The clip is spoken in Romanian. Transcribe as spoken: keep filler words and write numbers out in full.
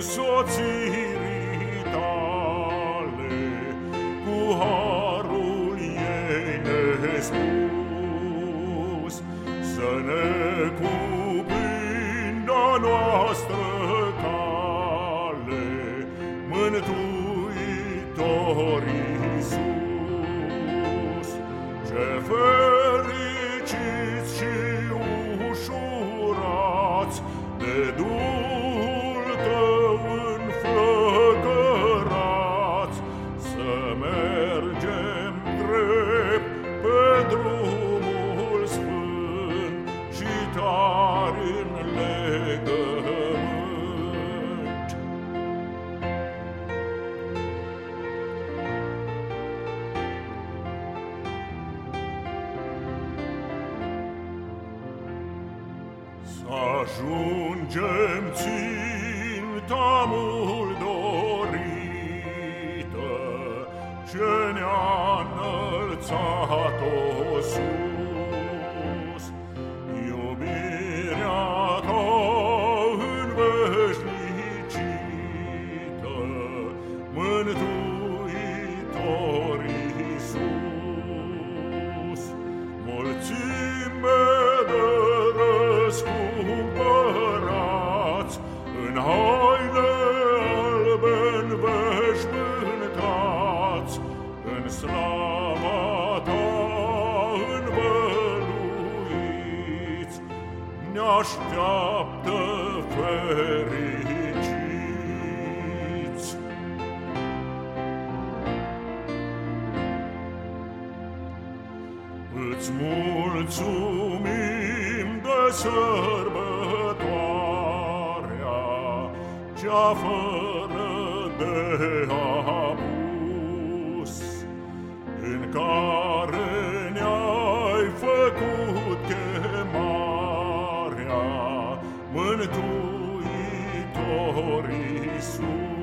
însoțirii tale, cu harul ei nespus, să ne cuprindă noastră cale, Mântuitor Iisus. Ce fericiți și ușurați de Duhul Tău înflăcărați, să mergem drept pe drumul sfânt și tari în legământ. Să ajungem ținta mult dorită, ce ne-a înălțat-o sus, iubirea Ta înveșnicită, Mântuitor Iisus. Mulțime de răscumpărați, în haine albe înveșmântați, în slava Ta învăluiți, ne așteaptă fericiți. Îți mulțumim de sărbătoarea cea fără de apus, în care ne-ai făcut chemarea, Mântuitor Iisus.